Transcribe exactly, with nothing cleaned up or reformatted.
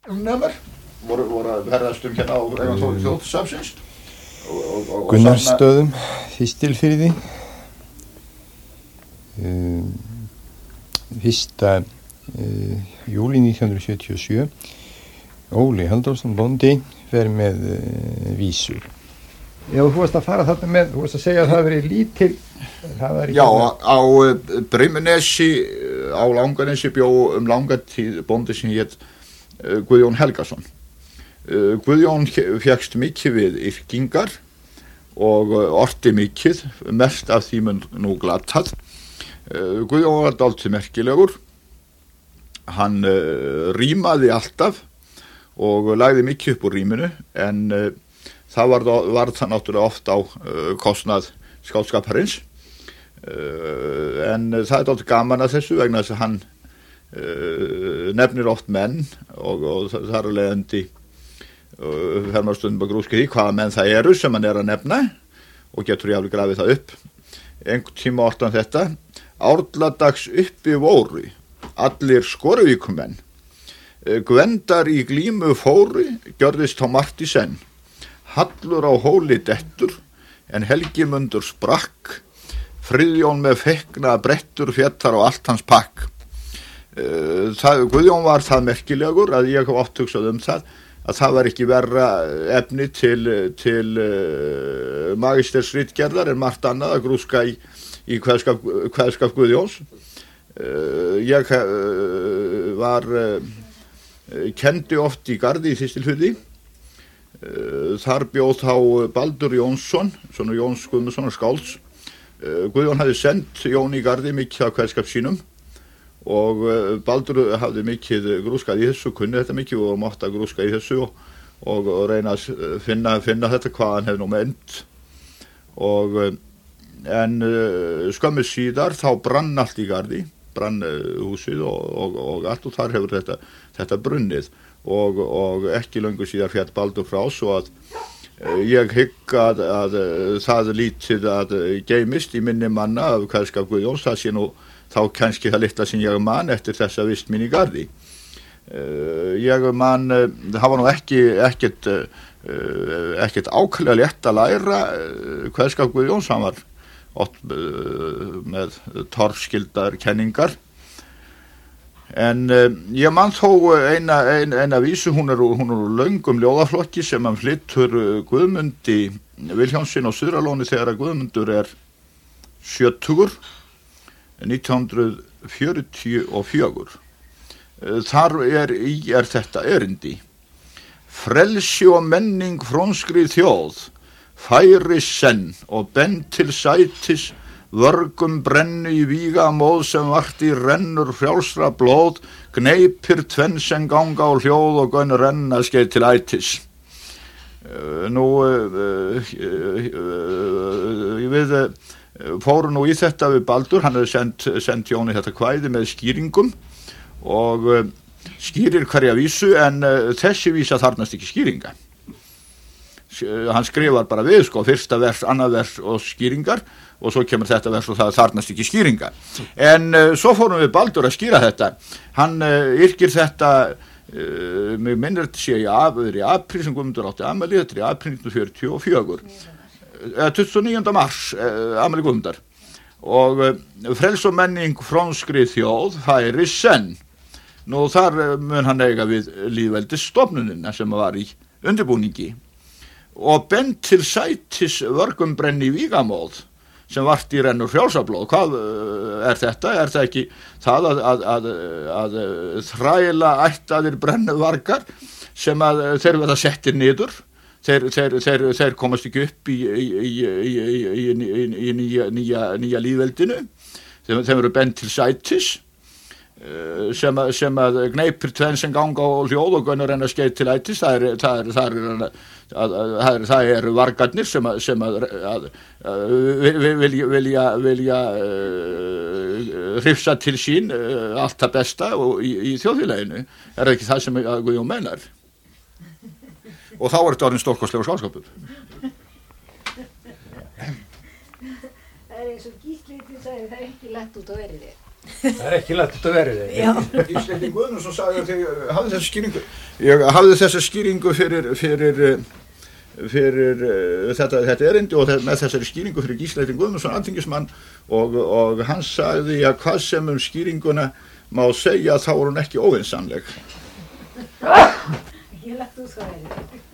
Nemar voru, voru að herðast um hérna á eigum þjóðsafnsins Gunnarsstöðum, Þistilfirði, um, fyrsta uh, júlí nítján hundruð sjötíu og sjö. Óli Halldórsson bóndi fer með uh, vísur. Já, þú varst að fara þarna með, þú varst að segja að það hafi verið lítil. Það var Já, á, á Brimnesi, á Langanesi bjó um langa tíð bóndi sem hét uh, Guðjón Helgason. Uh, Guðjón fékkst mikið við yrkingar og uh, orti mikið, mest af því mun nú glatað. Uh, Guðjón var dálítið merkilegur. Hann uh, rímaði alltaf og lagði mikið upp úr ríminu, en uh, það var, var það náttúrulega oft á uh, kostnað skáldskaparins. Uh, en uh, það er dálítið gaman að þessu vegna þess að hann uh, nefnir oft menn og, og það er að leiðandi uh, fer maður stundum að grúska því hvaða menn það eru sem hann er að nefna og getur jafnvel grafið það upp. Einhvern tíma ortan þetta: Árladags uppi voru allir Skoruvíkumenn, Gvendar í glímu fóru, gjörðist á margt í senn. Hallur á hóli dettur, en Helgimundur sprakk, Friðjón með fekna brettur fjallar á allt hans pakk. Það, Guðjón var það merkilegur að ég hef oft hugsað um það, að það var ekki verra efni til, til uh, magistersritgerðar en margt annað að grúska í, í kveðskap, kveðskap Guðjóns. Uh, ég uh, var... Uh, kendi oft í garði í Þistilfirði. Þar bjóð þá Baldur Jónsson, sonur Jóns Guðmundssonar skálds. Guðjón hafði sendt Jón í garði mikið af kveðskap sínum og Baldur hafði mikið grúskað í þessu, kunni þetta mikið og mátti að grúska í þessu og, og, og reyna að finna, finna þetta hvað hann hefði nú meint. Og, en skömmu síðar þá brann allt í garði, brann húsið og, og, og allt, og þar hefur þetta, þetta brunnið og, og ekki löngu síðar fjall Baldur frá, svo að uh, ég hygg að, að uh, það lítið að uh, geymist í minni manna af kveðskap Guðjóns, það sé nú þá kannski það litla sem ég man eftir þessa vist mín í garði. Uh, ég man, uh, það var nú ekki ekkert, uh, ekkert ákveðlega létt að læra uh, kveðskap Guðjóns, hann var Ótt, uh, með torfskildar kenningar, en uh, ég man þó eina, eina, eina vísu, hún er, hún er löngum ljóðaflokki sem hann flyttur Guðmundi Vilhjálmssyni á Suðralóni þegar að Guðmundur er sjötugur, nítján hundruð fjörutíu og fjögur. Uh, þar er, er þetta erindi: Frelsi og menning frónskri þjóð, færi senn og bend til sætis, vörgum brennu í vígamóð sem varti rennur frjálsra blóð, gneipir tvenn sem ganga á hljóð og gönn renna skeið til ætis. Uh, nú, uh, uh, uh, við uh, fórum nú í þetta við Baldur, hann hefði sendt, sendt Jóni þetta kvæði með skýringum og uh, skýrir hverja vísu, en uh, þessi vísa þarnast ekki skýringa. Hann skrifar bara við, sko, fyrsta vers, annað vers og skýringar, og svo kemur þetta vers og það þarnast ekki skýringa. En uh, svo fórum við Baldur að skýra þetta. Hann uh, yrkir þetta, uh, mig minnir þetta sé í, í apríl sem Guðmundur átti afmæli, þetta er í apríl nítján hundruð fjörutíu og fjögur, uh, tuttugasta og níunda mars, uh, afmæli Guðmundar. Og uh, frels og menning frónskri þjóð, færi senn. Nú þar uh, mun hann eiga við lýðveldisstofnunina sem var í undirbúningi. Og bend til sætis vörgum brenni vígamóð sem vart í rennur frjálsablóð. Hvað er þetta? Er það ekki það að, að, að, að þræla ættaðir brennuvargar sem að þeir verða settir niður, þeir, þeir, þeir, þeir komast ekki upp í, í, í, í, í, í, í nýja, nýja, nýja lífveldinu, þeim, þeim eru bend til sætis, sem að, sem að gneipir tvenn sem ganga á hljóð og gönur renna skeið til ætis. Það er, það er, það er, að, að, það er vargarnir sem að, sem að, að, að vilja, vilja, vilja uh, hrifsa til sín uh, allt það besta og í, í þjóðfélaginu. Er það ekki það sem Guðjón meinar? Og þá er þetta orðin stórkostlegur skáldskapur. Það er eins og Gísli sagði, það er ekki lett út á verið. Það er ekki lætt að verið Já. Gísli Guðmundsson sagði að þið hafði þessa skýringu. Ég hafði þessa skýringu fyrir, fyrir, fyrir uh, þetta, þetta erindi og með þessari skýringu fyrir Gísli Guðmundsson, alþingismann, og, og hann sagði að hvað sem um skýringuna má segja þá er hún ekki óvinsamleg. Ekki lætt útskæðið.